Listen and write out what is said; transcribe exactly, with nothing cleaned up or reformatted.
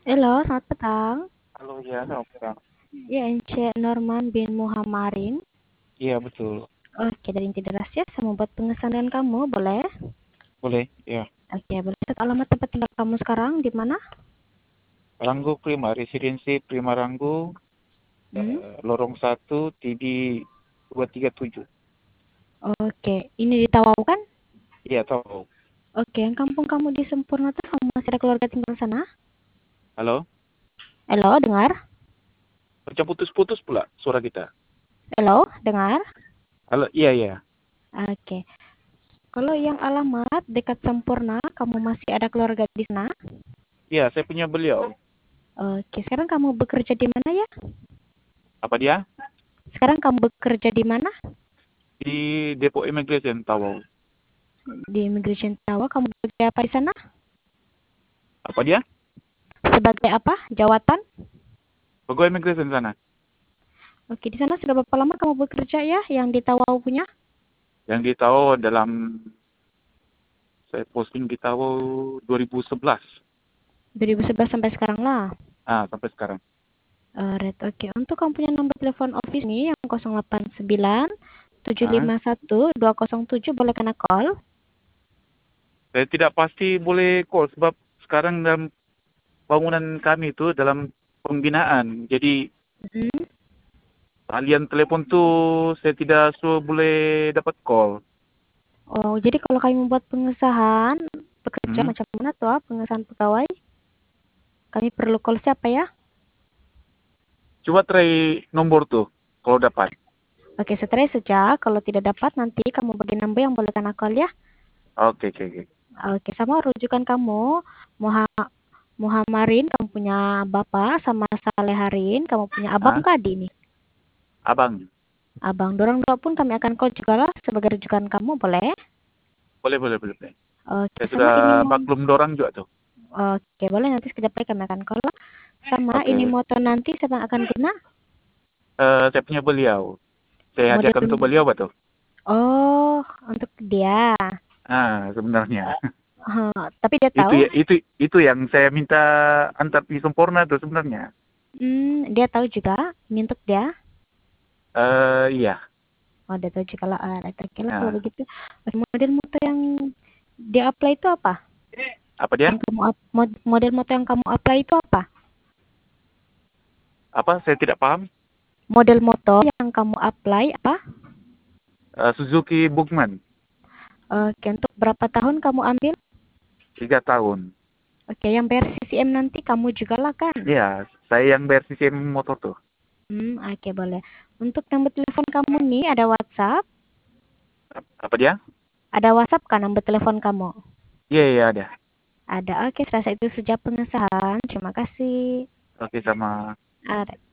Halo, selamat petang. Halo, ya, selamat petang. Ya, Ence Norman bin Muhammarin. Iya, betul. Oke, dari Inti Deras ya, saya mau buat pengesahan dengan kamu, boleh? Boleh, ya. Oke, boleh. Set alamat tempat tinggal kamu sekarang di mana? Ranggo Prima, residensi Prima Ranggo, Hmm? eh, lorong satu, T D dua tiga tujuh. Oke, ini di Tawau kan? Iya, tahu. Oke, yang kampung kamu di Sempurna tuh kamu masih ada keluarga tinggal di sana? Halo? Halo, dengar? Macam putus-putus pula suara kita. Halo, dengar? Halo, iya, iya. Oke. Kalau yang alamat dekat Sempurna, kamu masih ada keluarga di sana? Iya, saya punya beliau. Oke, sekarang kamu bekerja di mana ya? Apa dia? Sekarang kamu bekerja di mana? Di Depok Immigration, tahu. Di Immigration Tawau, kamu bekerja apa di sana? Apa dia? Sebagai apa? Jawatan? Pegawai Immigration sana. Oke, di sana sudah berapa lama kamu bekerja ya, yang di Tawau punya? Yang di tahu dalam, saya posting di tahu dua ribu sebelas. dua ribu sebelas sampai sekarang lah. Ah, sampai sekarang. Alright, oke. Untuk kamu punya nomor telepon office nih, yang nol delapan sembilan tujuh Ah, lima satu dua nol tujuh, boleh kena call? saya tidak pasti boleh call sebab sekarang dalam bangunan kami itu dalam pembinaan. Jadi Hmm. talian telepon tuh saya tidak so boleh dapat call. Oh, jadi kalau kami membuat pengesahan, bekerja Hmm. macam mana tuh, ah, pengesahan pegawai? Kami perlu call siapa ya? Coba try nomor tuh kalau dapat. Oke, setelah saja. Kalau tidak dapat, nanti kamu bagi number yang boleh kena call ya. Oke, oke, oke. Oke, sama rujukan kamu, Muha- Muhammarin, kamu punya bapak, sama Saleharin, kamu punya abang Ah, kah adik nih? abang. Abang, dorang dua pun kami akan call juga lah sebagai rujukan kamu, boleh? Boleh, boleh, boleh, boleh. Oke, Saya sama sudah ini mau, maklum dorang juga tuh. oke, boleh nanti sekejap lagi kami akan call lah. Sama ini Oke. motor nanti sedang akan guna, Eh, saya punya beliau. Saya model, hadiahkan untuk beliau betul. oh, untuk dia. Ah, sebenarnya. Oh, tapi dia Itu tahu, ya, itu itu yang saya minta antar di Sempurna tuh sebenarnya. hmm, dia tahu juga, ini untuk dia. Eh, iya. Oh, dia tahu juga lah, ah, oke lah kalau Nah, begitu. Oke, model motor yang dia apply itu apa? apa dia? Yang kamu up- mod- model motor yang kamu apply itu apa? Apa? Saya tidak paham. Model motor yang kamu apply apa? Eh, Suzuki Bugman, Oke, untuk berapa tahun kamu ambil? tiga tahun. Oke, yang bayar C C M nanti kamu juga lah kan? Iya, saya yang bayar C C M motor tuh. Hmm, oke boleh. Untuk nomor telepon kamu nih ada WhatsApp? Apa dia? Ada WhatsApp kan nomor telepon kamu? Iya, iya ada. Ada. Oke, serasa itu sejak pengesahan. Terima kasih. Oke, sama. Ada.